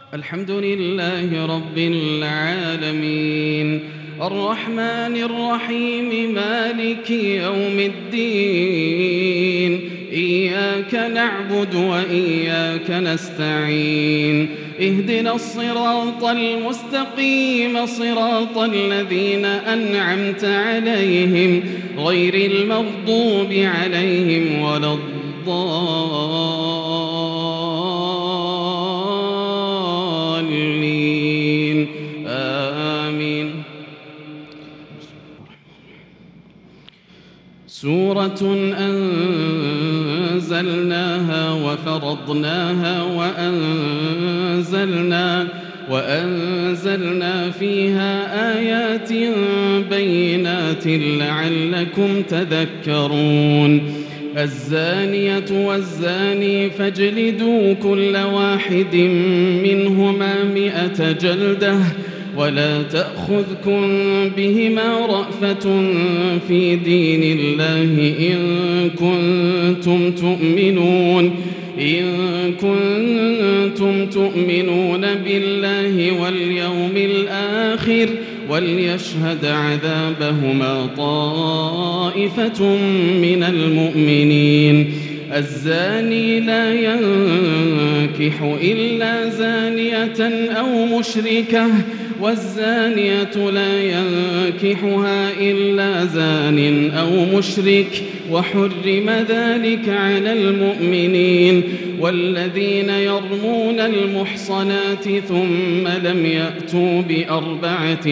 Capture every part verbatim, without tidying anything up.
الحمد لله رب العالمين الرحمن الرحيم مالك يوم الدين إياك نعبد وإياك نستعين اهدنا الصراط المستقيم صراط الذين أنعمت عليهم غير المغضوب عليهم ولا الضالين آمين. سورة أنزلناها وفرضناها وأنزلنا وأنزلنا فيها آيات بينات لعلكم تذكرون. الزانية والزاني فاجلدوا كل واحد منهما مئة جلدة ولا تأخذكم بهما رأفة في دين الله إن كنتم تؤمنون إن كنتم تؤمنون بالله واليوم الآخر وليشهد عذابهما طائفة من المؤمنين. الزاني لا ينكح إلا زانية أو مشركة والزانية لا ينكحها إلا زان أو مشرك وحرم ذلك على المؤمنين. والذين يرمون المحصنات ثم لم يأتوا بأربعة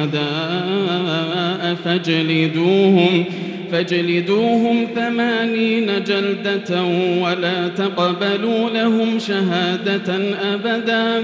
شهداء فاجلدوهم فاجلدوهم ثمانين جلدة ولا تقبلوا لهم شهادة أبدا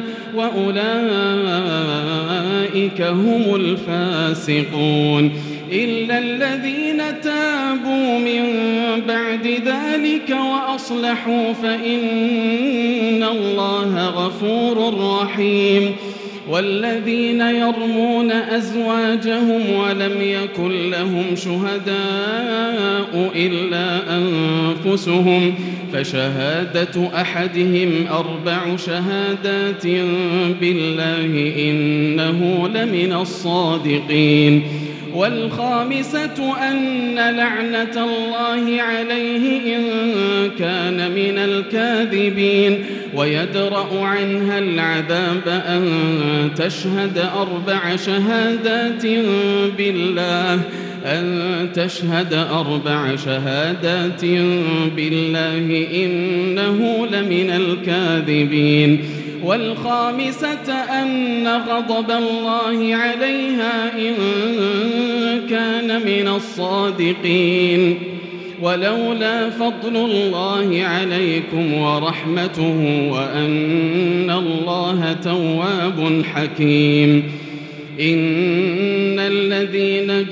وأولئك هم الفاسقون. إلا الذين تابوا من بعد ذلك وأصلحوا فإن الله غفور رحيم. والذين يرمون أزواجهم ولم يكن لهم شهداء إلا أنفسهم فشهادة أحدهم أربع شهادات بالله إنه لمن الصادقين. والخامسة أن لعنة الله عليه إن كان من الكاذبين ويدرأ عنها العذاب أن تشهد أربع شهادات بالله أن تشهد أربع شهادات بالله إنه لمن الكاذبين. والخامسة أن غضب الله عليها إن كان من الصادقين. ولولا فضل الله عليكم ورحمته وأن الله تواب حكيم. إن الذين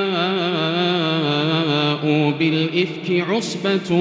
جاءوا بالإفك عصبة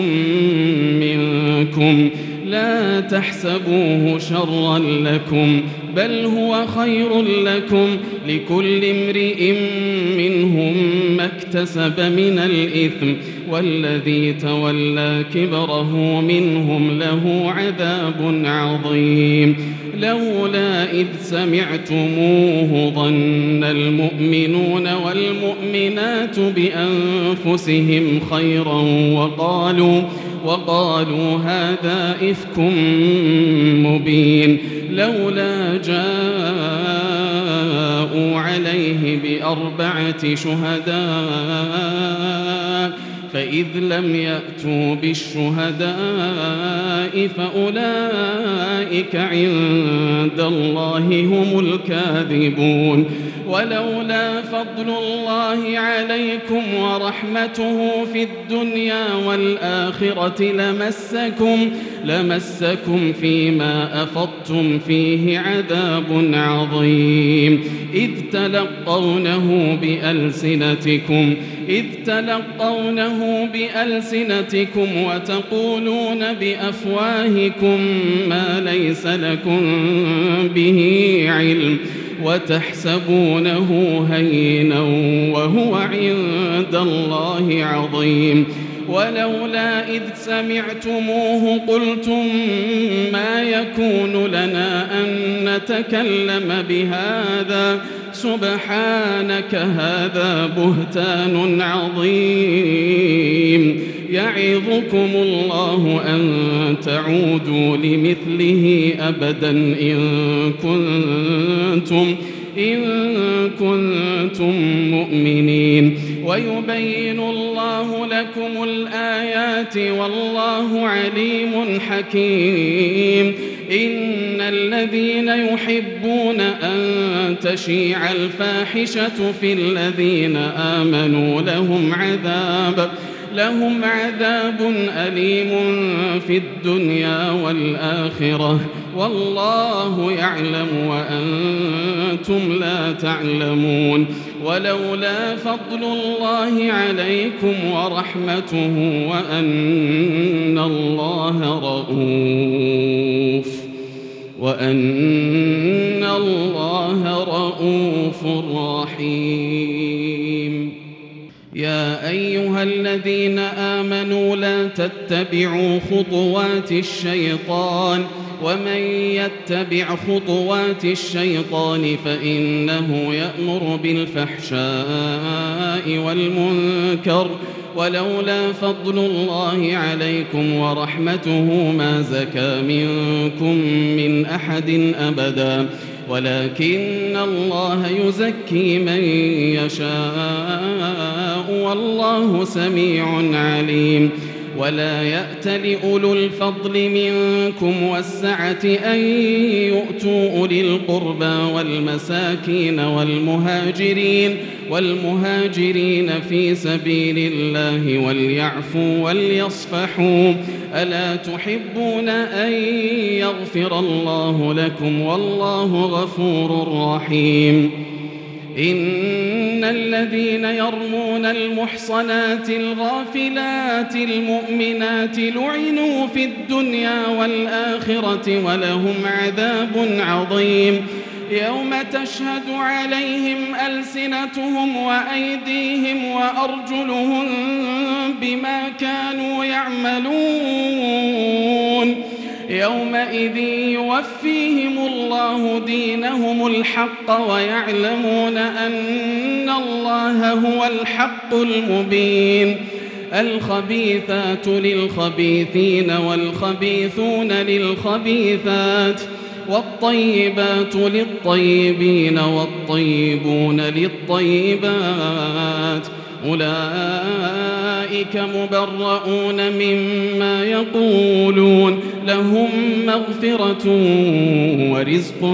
منكم لا تحسبوه شرا لكم بل هو خير لكم لكل امرئ منهم ما اكتسب من الإثم والذي تولى كبره منهم له عذاب عظيم. لولا إذ سمعتموه ظن المؤمنون والمؤمنات بأنفسهم خيرا وقالوا وقالوا هذا إفك مبين. لولا جاءوا عليه بأربعة شهداء فإذ لم يأتوا بالشهداء فأولئك عند الله هم الكاذبون. ولولا فضل الله عليكم ورحمته في الدنيا والآخرة لمسكم لمسكم فيما أفضتم فيه عذاب عظيم. إذ تلقونه بألسنتكم إذ تلقونه بألسنتكم وتقولون بأفواهكم ما ليس لكم به علم وتحسبونه هينا وهو عند الله عظيم. ولولا إذ سمعتموه قلتم ما يكون لنا أن نتكلم بهذا سبحانك هذا بهتان عظيم يعظكم الله أن تعودوا لمثله أبدا إن كنتم إن كنتم مؤمنين ويبين الله لكم الآيات والله عليم حكيم إن الذين يحبون أن تشيع الفاحشة في الذين آمنوا لهم عذاب لهم عذاب أليم في الدنيا والآخرة والله يعلم وأنتم لا تعلمون ولولا فضل الله عليكم ورحمته وأن الله رؤوف وأن الله رؤوف رحيم يا أيها الذين آمنوا لا تتبعوا خطوات الشيطان ومن يتبع خطوات الشيطان فإنه يأمر بالفحشاء والمنكر ولولا فضل الله عليكم ورحمته ما زكى منكم من أحد أبدا ولكن الله يزكي من يشاء والله سميع عليم ولا يأت لأولو الفضل منكم والسعة أن يؤتوا أولي القربى والمساكين والمهاجرين والمهاجرين في سبيل الله وليعفوا وليصفحوا ألا تحبون أن يغفر الله لكم والله غفور رحيم إن الذين يرمون المحصنات الغافلات المؤمنات لعنوا في الدنيا والآخرة ولهم عذاب عظيم يوم تشهد عليهم ألسنتهم وأيديهم وأرجلهم بما كانوا يعملون يومئذ يوفيهم الله دينهم الحق ويعلمون أن الله هو الحق المبين الخبيثات للخبيثين والخبيثون للخبيثات والطيبات للطيبين والطيبون للطيبات أولئك مبرؤون مما يقولون لهم مغفرة ورزق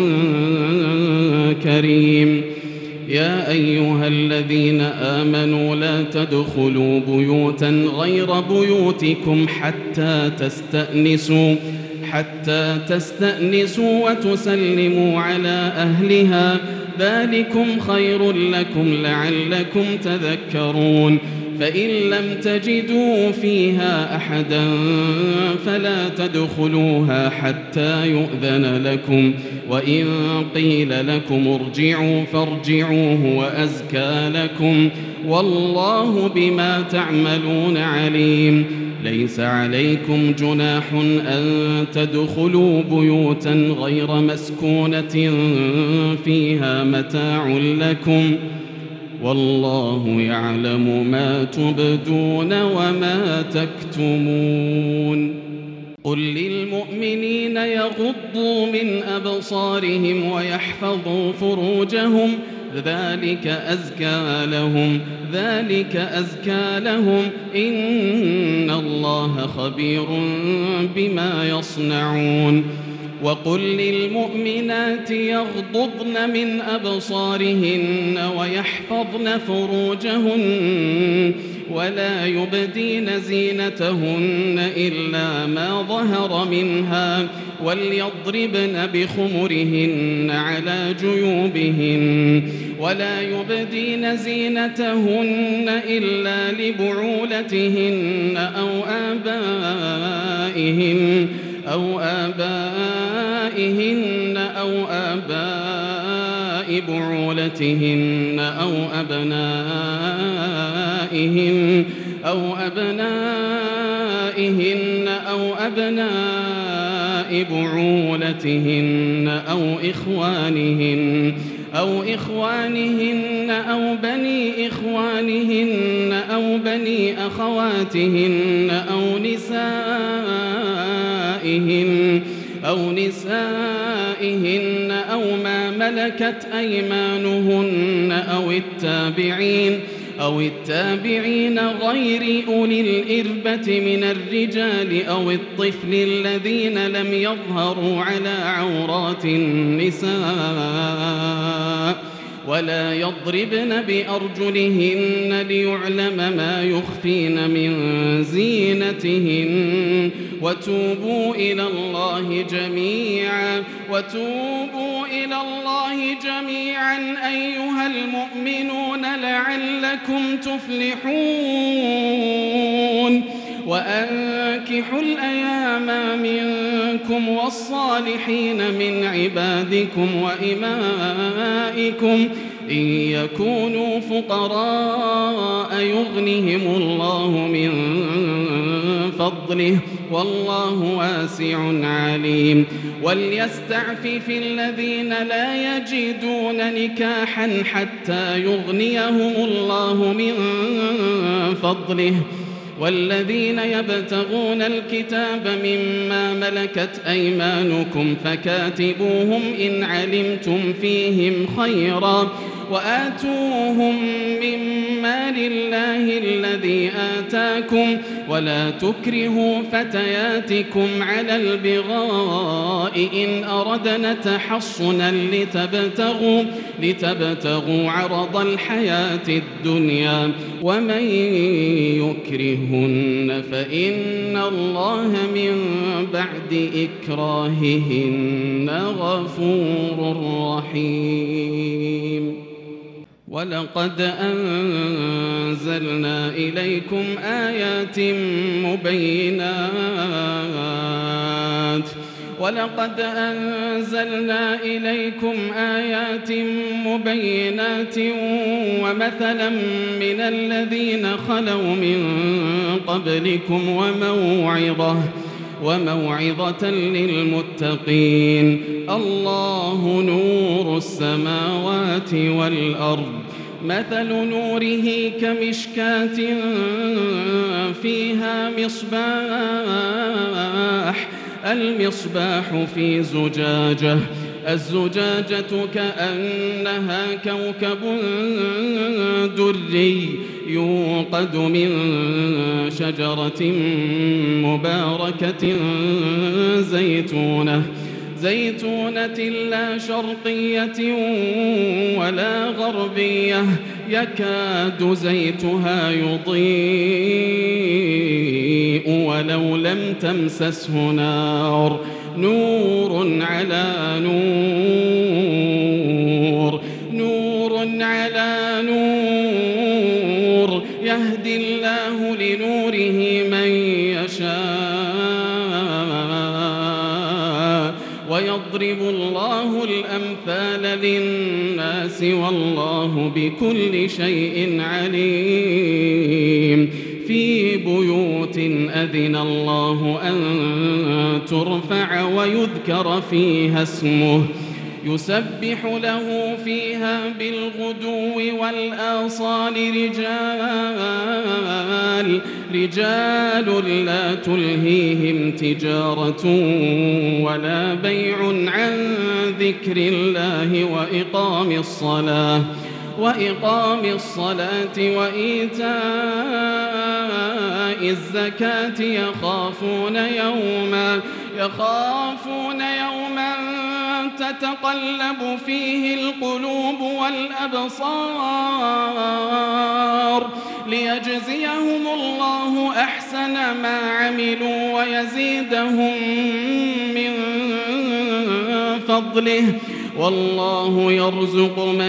كريم يا أيها الذين آمنوا لا تدخلوا بيوتا غير بيوتكم حتى تستأنسوا حتى تستأنسوا وتسلموا على أهلها ذلكم خير لكم لعلكم تذكرون فإن لم تجدوا فيها أحدا فلا تدخلوها حتى يؤذن لكم وإن قيل لكم ارجعوا فارجعوا هو أزكى لكم والله بما تعملون عليم ليس عليكم جناح أن تدخلوا بيوتا غير مسكونة فيها متاع لكم والله يعلم ما تبدون وما تكتمون قل للمؤمنين يغضوا من أبصارهم ويحفظوا فروجهم ذلك أزكى لهم ذلك أزكى لهم إن الله خبير بما يصنعون وقل للمؤمنات يغضضن من أبصارهن ويحفظن فروجهن ولا يبدين زينتهن إلا ما ظهر منها وليضربن بخمرهن على جيوبهن ولا يبدين زينتهن إلا لبعولتهن أو آبائهن أو آبائهن أو آباء بعولتهن أو أبنائهن أو أبنائهن أو أبناء بعولتهن أو إخوانهن أو إخوانهن أو بني إخوانهن أو بني أخواتهن أو نسائهن أو نسائهن أو ما ملكت أيمانهن أو التابعين أو التابعين غير أولي الإربة من الرجال أو الطفل الذين لم يظهروا على عورات النساء ولا يضربن بأرجلهن ليعلم ما يخفين من زينتهن وتوبوا إلى الله جميعا وتوبوا إلى الله جميعا أيها المؤمنون لعلكم تفلحون وأنكحوا الأيام منكم والصالحين من عبادكم وإمائكم إن يكونوا فقراء يغنهم الله من فضله والله واسع عليم وليستعفف الذين لا يجدون نكاحا حتى يغنيهم الله من فضله والذين يبتغون الكتاب مما ملكت أيمانكم فكاتبوهم إن علمتم فيهم خيرا وآتوهم مما لله الذي آتاكم ولا تكرهوا فتياتكم على البغاء إن أردنا تحصنا لتبتغوا, لتبتغوا عرض الحياة الدنيا ومن يكرهن فإن الله من بعد إكراههن غفور رحيم ولقد أنزلنا إليكم آيات مبينات ولقد أنزلنا إليكم آيات مبينات ومثلا من الذين خلوا من قبلكم وموعظة وموعظة للمتقين الله نور السماوات والأرض مثل نوره كمشكاة فيها مصباح المصباح في زجاجة الزجاجة كأنها كوكب دري يوقد من شجرة مباركة زيتونة زيتونة لا شرقية ولا غربية يكاد زيتها يضيء ولو لم تمسسه نار نور على نور نور على نور يهدي الله لنوره من يشاء ويضرب الله الأمثال للناس والله بكل شيء عليم في بيوت أذن الله أن ترفع ويذكر فيها اسمه يسبح له فيها بالغدو والآصال رجال رجال لا تلهيهم تجارة ولا بيع عن ذكر الله وإقام الصلاة وإقام الصلاة وإيتاء الزكاة يخافون يوما يخافون يوما تتقلب فيه القلوب والأبصار ليجزيهم الله أحسن ما عملوا ويزيدهم من فضله والله يرزق من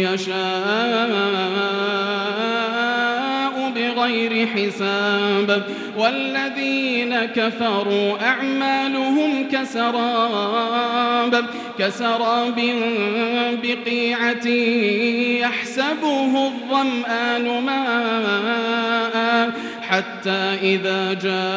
يشاء بغير حساب والذين كفروا أعمالهم كسراب كسراب بقيعة يحسبه الظمآن ماء حتى إذا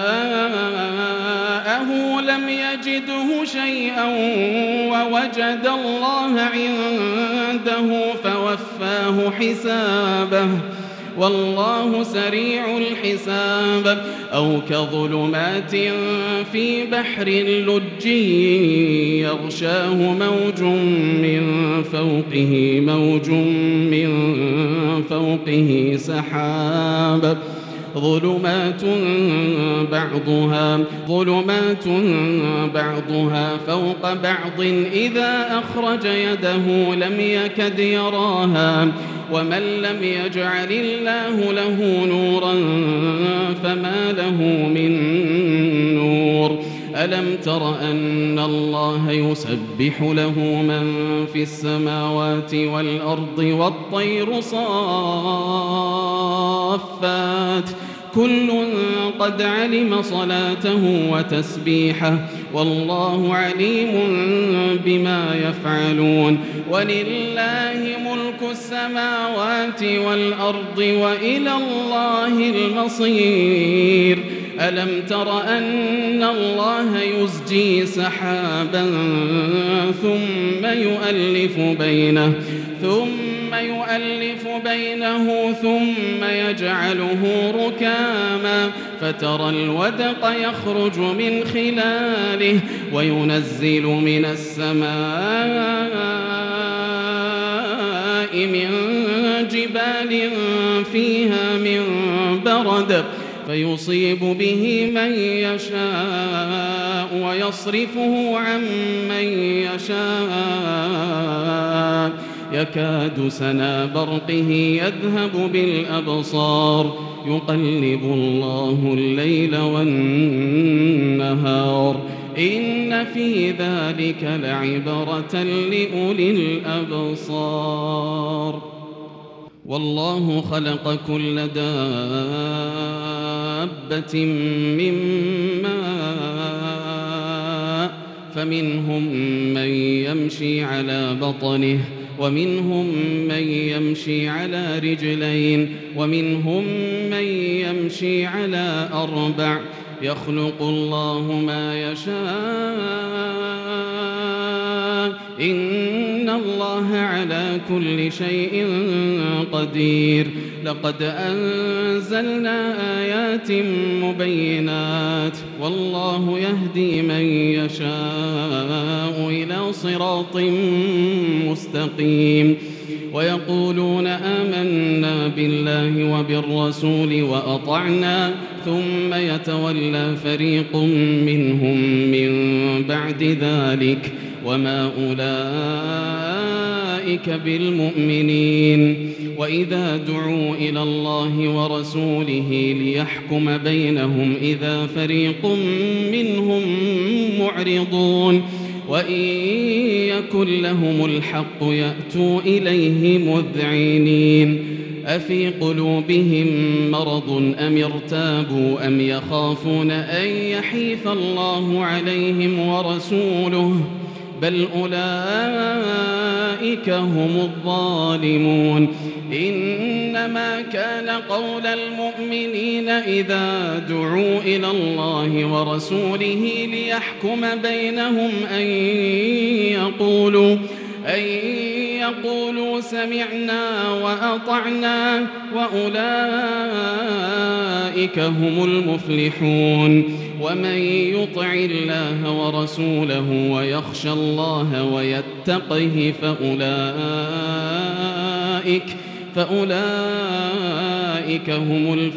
جاءه لم يجده شيئا ووجد الله عنده فوفاه حسابه والله سريع الحساب. أو كظلمات في بحر لجي يغشاه موج من فوقه موج من فوقه سحاب ظلمات بعضها ظلمات بعضها فوق بعض إذا أخرج يده لم يكد يراها ومن لم يجعل الله له نورا فما له من نور. ألم تر أن الله يسبح له من في السماوات والأرض والطير صافات كل قد علم صلاته وتسبيحه والله عليم بما يفعلون. ولله ملك السماوات والأرض وإلى الله المصير. ألم تر أن الله يزجي سحابا ثم يؤلف بينه ثم يؤلف بينه ثم يجعله ركاما فترى الودق يخرج من خلاله وينزل من السماء من جبال فيها من برد فيصيب به من يشاء ويصرفه عن من يشاء يكاد سنا برقه يذهب بالأبصار يقلب الله الليل والنهار إن في ذلك لعبرة لأولي الأبصار. والله خلق كل دابة من ماء فمنهم من يمشي على بطنه ومنهم من يمشي على رجلين ومنهم من يمشي على أربع يخلق الله ما يشاء إن الله على كل شيء قدير. لقد أنزلنا آيات مبينات والله يهدي من يشاء إلى صراط مستقيم. ويقولون آمنا بالله وبالرسول وأطعنا ثم يتولى فريق منهم من بعد ذلك وما أولئك بالمؤمنين. وإذا دعوا إلى الله ورسوله ليحكم بينهم إذا فريق منهم معرضون وإن يكن لهم الحق يأتوا إليه مذعنين. أفي قلوبهم مرض أم ارتابوا أم يخافون أن يحيف الله عليهم ورسوله بل أولئك هم الظالمون. إنما كان قول المؤمنين إذا دعوا إلى الله ورسوله ليحكم بينهم أن يقولوا أن يقولوا سمعنا وأطعنا وأولئك هم المفلحون. ومن يطع الله ورسوله ويخشى الله ويتقه فأولئك فأولئك هم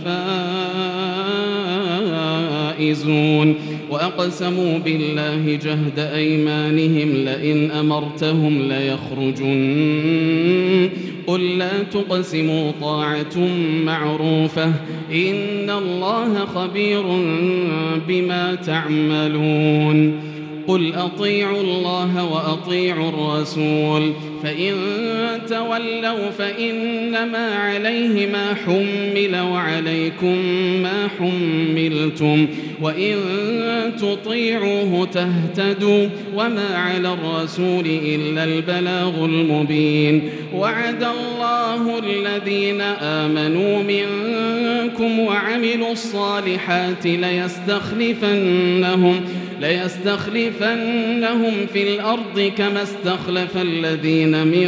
الفائزون. وأقسموا بالله جهد أيمانهم لئن أمرتهم ليخرجن قل لا تقسموا طاعة معروفة إن الله خبير بما تعملون. قل أطيعوا الله وأطيعوا الرسول فإن تولوا فإنما عليه ما حمل وعليكم ما حملتم وإن تطيعوه تهتدوا وما على الرسول إلا البلاغ المبين. وعد الله الذين آمنوا منكم وعملوا الصالحات ليستخلفنهم ليستخلفنهم في الأرض كما استخلف الذين من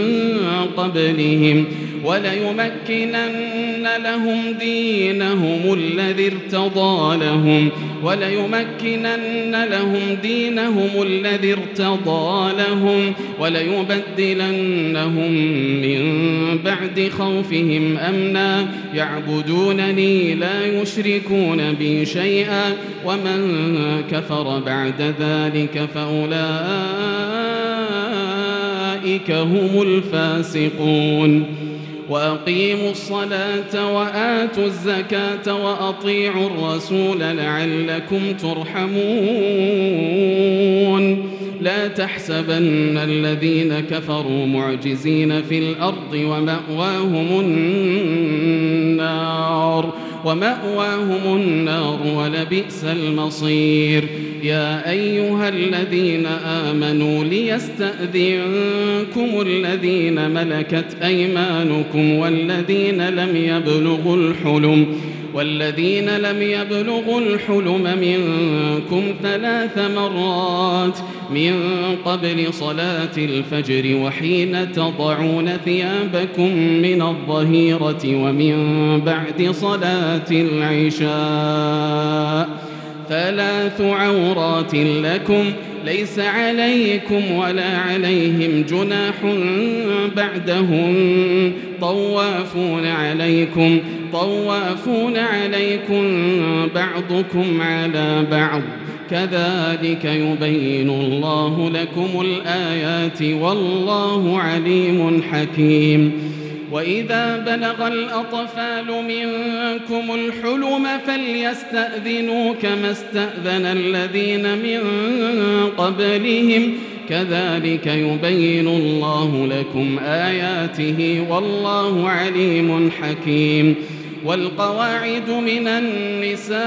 قبلهم وليمكنن لهم دينهم الذي ارتضى لهم وليمكنن لهم دينهم الذي ارتضى لهم وليبدلنهم من بعد خوفهم أمنا يعبدونني لا يشركون بي شيئا ومن كفر بعد ذلك فأولئك هم الفاسقون. وأقيموا الصلاة وآتوا الزكاة وأطيعوا الرسول لعلكم ترحمون. لا تحسبن الذين كفروا معجزين في الأرض ومأواهم النار ومأواهم النار ولبئس المصير. يا أيها الذين آمنوا ليستأذنكم الذين ملكت أيمانكم والذين لم يبلغوا الحلم والذين لم يبلغوا الحلم منكم ثلاث مرات من قبل صلاة الفجر وحين تضعون ثيابكم من الظهيرة ومن بعد صلاة العشاء ثلاث عورات لكم ليس عليكم ولا عليهم جناح بعدهم طوافون عليكم طوافون عليكم بعضكم على بعض كذلك يبين الله لكم الآيات والله عليم حكيم. وإذا بلغ الأطفال منكم الحلم فليستأذنوا كما استأذن الذين من قبلهم كذلك يبين الله لكم آياته والله عليم حكيم. والقواعد من النساء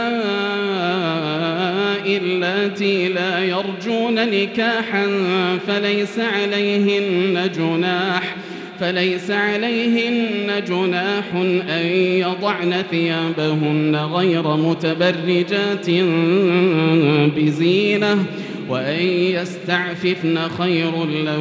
اللاتي لا يرجون نكاحا فليس عليهن جناح فليس عليهن جناح أن يضعن ثيابهن غير متبرجات بزينة وأن يستعففن خير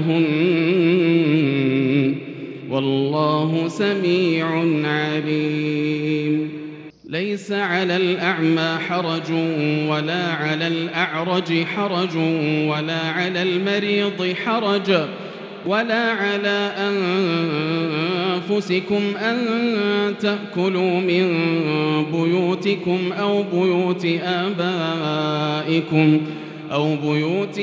لهن والله سميع عليم. ليس على الأعمى حرج ولا على الأعرج حرج ولا على المريض حرج ولا على أنفسكم أن تأكلوا من بيوتكم أو بيوت آبائكم أو بيوت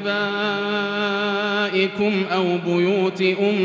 آبائكم أو بيوت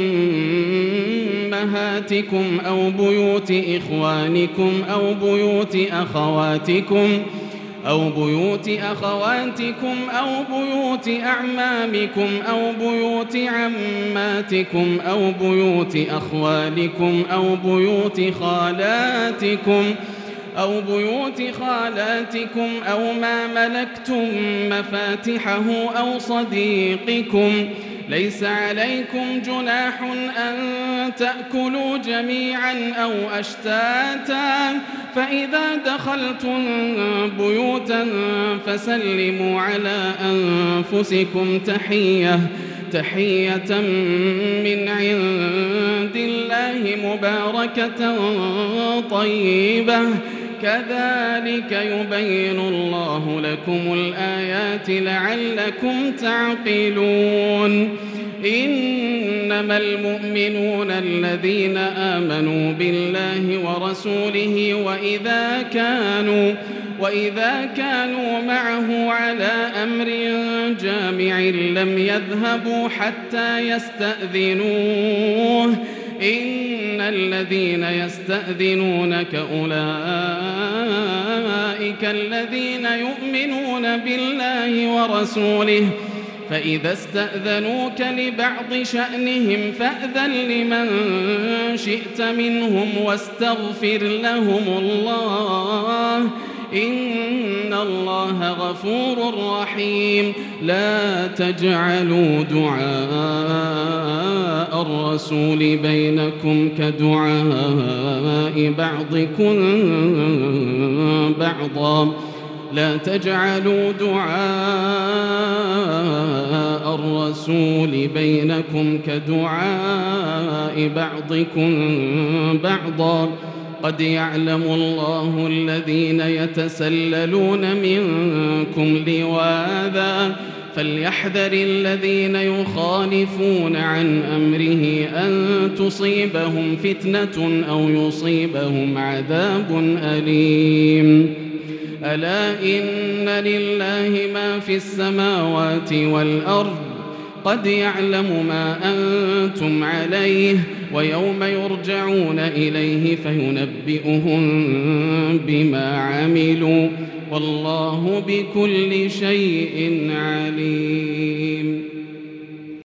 أمهاتكم أو بيوت إخوانكم أو بيوت أخواتكم أو بيوت أخواتكم أو بيوت أعمامكم أو بيوت عماتكم أو بيوت أخوالكم أو بيوت خالاتكم أو بيوت خالاتكم أو ما ملكتم مفاتحه أو صديقكم. ليس عليكم جناح أن تأكلوا جميعا أو أشتاتا فإذا دخلتم بيوتا فسلموا على أنفسكم تحية تحية من عند الله مباركة طيبة كذلك يبين الله لكم الآيات لعلكم تعقلون. إنما المؤمنون الذين آمنوا بالله ورسوله وإذا كانوا وإذا كانوا معه على أمر جامع لم يذهبوا حتى يستأذنوه إن الذين يستأذنونك أولئك أولئك الذين يؤمنون بالله ورسوله فإذا استأذنوك لبعض شأنهم فأذن لمن شئت منهم واستغفر لهم الله إن الله غفور رحيم. لا تجعلوا دعاء الرسول بينكم كدعاء بعضكم بعضا لا تجعلوا دعاء الرسول بينكم كدعاء بعضكم بعضا قد يعلم الله الذين يتسللون منكم لواذا فليحذر الذين يخالفون عن أمره أن تصيبهم فتنة أو يصيبهم عذاب أليم. ألا إن لله ما في السماوات والأرض قد يعلم ما أنتم عليه ويوم يرجعون إليه فينبئهم بما عملوا والله بكل شيء عليم.